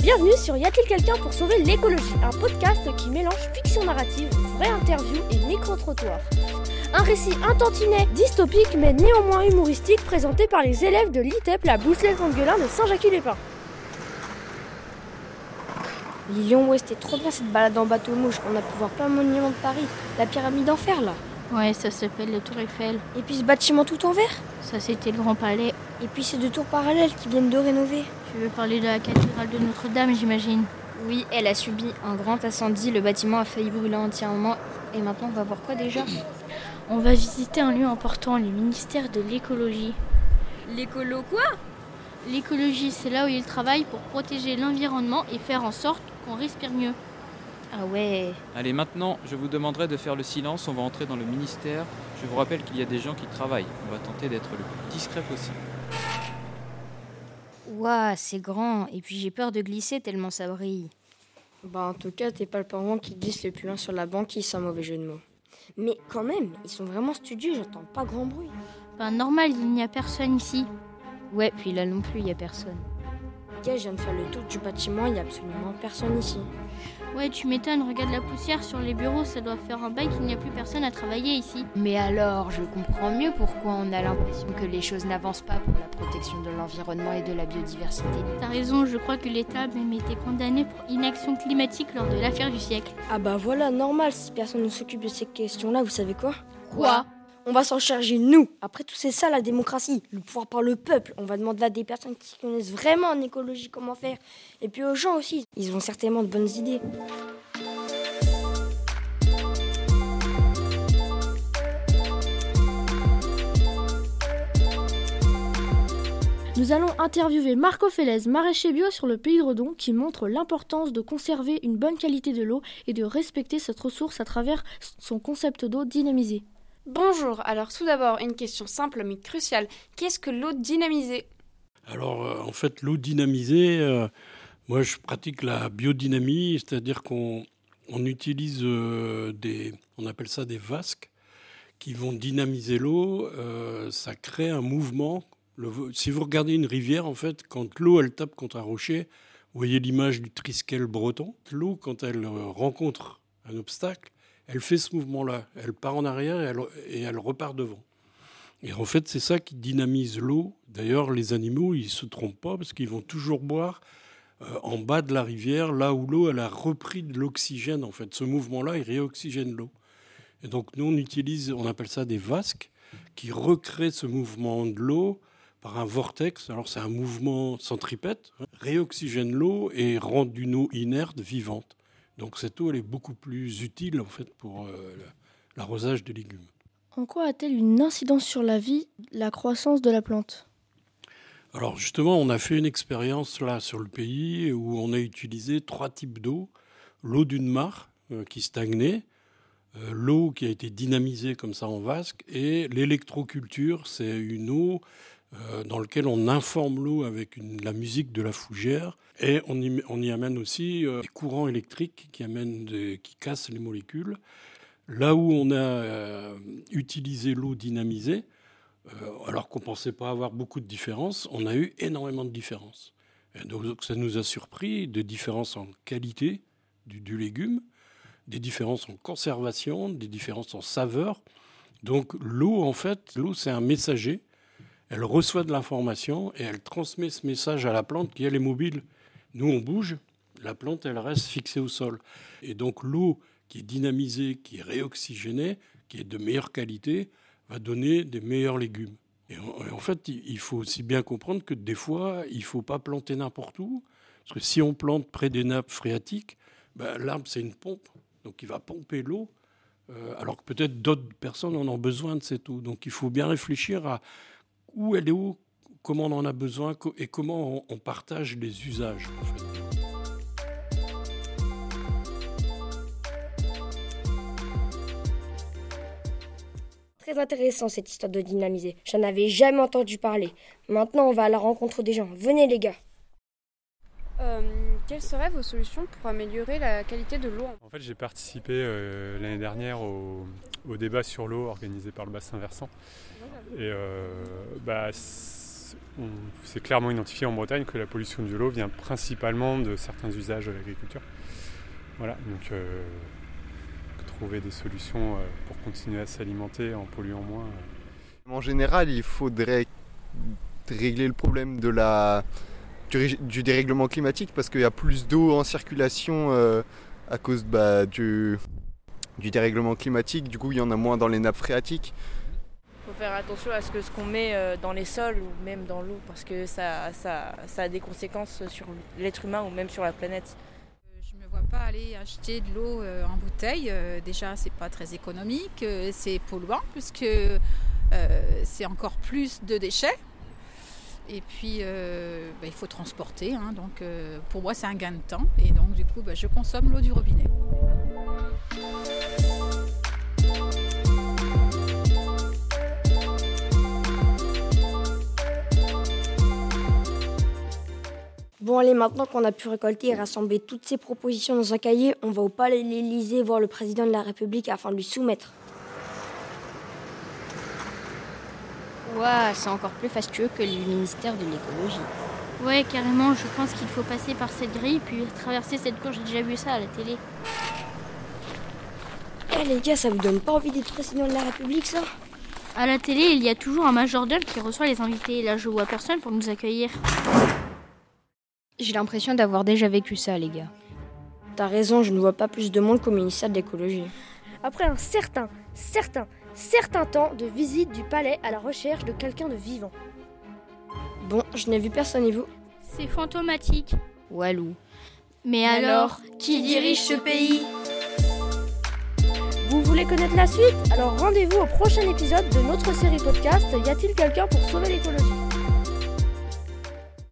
Bienvenue sur Y a-t-il quelqu'un pour sauver l'écologie, un podcast qui mélange fiction narrative, vraie interview et micro-trottoir. Un récit un tantinet dystopique mais néanmoins humoristique présenté par les élèves de l'ITEP, la Bousselette Anguelin de Saint-Jacques-les-Pins. Lilian, ouais, c'était trop bien cette balade en bateau mouche. On a pu voir plein de monuments de Paris. La pyramide d'enfer là. Ouais, ça s'appelle la Tour Eiffel. Et puis ce bâtiment tout en verre. Ça, c'était le Grand Palais. Et puis ces deux tours parallèles qui viennent de rénover. Tu veux parler de la cathédrale de Notre-Dame, j'imagine? Oui, elle a subi un grand incendie. Le bâtiment a failli brûler entièrement. Et maintenant, on va voir quoi déjà? On va visiter un lieu important, le ministère de l'écologie. L'écolo quoi? L'écologie, c'est là où ils travaillent pour protéger l'environnement et faire en sorte qu'on respire mieux. Ah ouais. Allez, maintenant, je vous demanderai de faire le silence. On va entrer dans le ministère. Je vous rappelle qu'il y a des gens qui travaillent. On va tenter d'être le plus discret possible. Ouah, c'est grand. Et puis j'ai peur de glisser tellement ça brille. En tout cas, t'es pas le parent qui glisse le plus loin sur la banquise sans mauvais jeu de mots. Mais quand même, ils sont vraiment studieux, j'entends pas grand bruit. Normal, il n'y a personne ici. Ouais, puis là non plus, il y a personne. Je viens de faire le tour du bâtiment, il y a absolument personne ici. Ouais, tu m'étonnes, regarde la poussière sur les bureaux, ça doit faire un bail qu'il n'y a plus personne à travailler ici. Mais alors, je comprends mieux pourquoi on a l'impression que les choses n'avancent pas pour la protection de l'environnement et de la biodiversité. T'as raison, je crois que l'État a même été condamné pour inaction climatique lors de l'affaire du siècle. Ah bah voilà, normal, si personne ne s'occupe de ces questions-là, vous savez quoi? Quoi? On va s'en charger, nous. Après tout, c'est ça la démocratie, le pouvoir par le peuple. On va demander à des personnes qui connaissent vraiment en écologie comment faire. Et puis aux gens aussi, ils ont certainement de bonnes idées. Nous allons interviewer Marco Félez, maraîcher bio sur le Pays de Redon, qui montre l'importance de conserver une bonne qualité de l'eau et de respecter cette ressource à travers son concept d'eau dynamisée. Bonjour, alors tout d'abord une question simple mais cruciale. Qu'est-ce que l'eau dynamisée? Alors en fait l'eau dynamisée, moi je pratique la biodynamie, c'est-à-dire qu'on utilise on appelle ça des vasques qui vont dynamiser l'eau, ça crée un mouvement. Si vous regardez une rivière, en fait, quand l'eau elle tape contre un rocher, vous voyez l'image du Triskel breton, l'eau quand elle rencontre un obstacle, elle fait ce mouvement-là. Elle part en arrière et elle repart devant. Et en fait, c'est ça qui dynamise l'eau. D'ailleurs, les animaux, ils ne se trompent pas parce qu'ils vont toujours boire en bas de la rivière, là où l'eau elle a repris de l'oxygène. En fait, ce mouvement-là, il réoxygène l'eau. Et donc, nous, on appelle ça des vasques qui recréent ce mouvement de l'eau par un vortex. Alors, c'est un mouvement centripète, réoxygène l'eau et rend une eau inerte vivante. Donc cette eau, elle est beaucoup plus utile en fait pour l'arrosage des légumes. En quoi a-t-elle une incidence sur la vie, la croissance de la plante? Alors justement, on a fait une expérience là sur le pays où on a utilisé 3 types d'eau. L'eau d'une mare qui stagnait, l'eau qui a été dynamisée comme ça en vasque et l'électroculture, c'est une eau dans laquelle on informe l'eau avec la musique de la fougère et on y amène aussi des courants électriques qui cassent les molécules. Là où on a utilisé l'eau dynamisée, alors qu'on ne pensait pas avoir beaucoup de différences, on a eu énormément de différences. Et donc ça nous a surpris, des différences en qualité du légume, des différences en conservation, des différences en saveur. Donc l'eau, c'est un messager. Elle reçoit de l'information et elle transmet ce message à la plante qui, elle, est mobile. Nous, on bouge, la plante, elle reste fixée au sol. Et donc, l'eau qui est dynamisée, qui est réoxygénée, qui est de meilleure qualité, va donner des meilleurs légumes. Et en fait, il faut aussi bien comprendre que des fois, il ne faut pas planter n'importe où. Parce que si on plante près des nappes phréatiques, l'arbre, c'est une pompe. Donc, il va pomper l'eau. Alors que peut-être d'autres personnes en ont besoin de cette eau. Donc, il faut bien réfléchir à où elle est où, comment on en a besoin et comment on partage les usages. En fait. Très intéressant cette histoire de dynamiser. J'en avais jamais entendu parler. Maintenant, on va à la rencontre des gens. Venez les gars. Quelles seraient vos solutions pour améliorer la qualité de l'eau? En fait, j'ai participé l'année dernière au débat sur l'eau organisé par le bassin versant. Et c'est clairement identifié en Bretagne que la pollution de l'eau vient principalement de certains usages de l'agriculture. Voilà, donc trouver des solutions pour continuer à s'alimenter en polluant moins. En général, il faudrait régler le problème du dérèglement climatique parce qu'il y a plus d'eau en circulation à cause du dérèglement climatique. Du coup, il y en a moins dans les nappes phréatiques. Il faut faire attention à ce qu'on met dans les sols ou même dans l'eau parce que ça a des conséquences sur l'être humain ou même sur la planète. Je ne me vois pas aller acheter de l'eau en bouteille. Déjà, c'est pas très économique, c'est polluant puisque c'est encore plus de déchets. Et puis, il faut transporter. Donc, pour moi, c'est un gain de temps. Et donc, du coup, je consomme l'eau du robinet. Bon allez, maintenant qu'on a pu récolter et rassembler toutes ces propositions dans un cahier, on va au palais de l'Élysée voir le président de la République afin de lui soumettre. Ouah, c'est encore plus fastueux que le ministère de l'écologie. Ouais, carrément, je pense qu'il faut passer par cette grille puis traverser cette cour, j'ai déjà vu ça à la télé. Eh les gars, ça vous donne pas envie d'être président de la République ça ? À la télé, il y a toujours un majordome qui reçoit les invités. Là, je vois personne pour nous accueillir. J'ai l'impression d'avoir déjà vécu ça, les gars. T'as raison, je ne vois pas plus de monde qu'au ministère de l'écologie. Après un certain temps de visite du palais à la recherche de quelqu'un de vivant. Bon, je n'ai vu personne et vous ? C'est fantomatique. Walou. Mais alors, qui dirige ce pays ? Vous voulez connaître la suite ? Alors rendez-vous au prochain épisode de notre série podcast Y a-t-il quelqu'un pour sauver l'écologie ?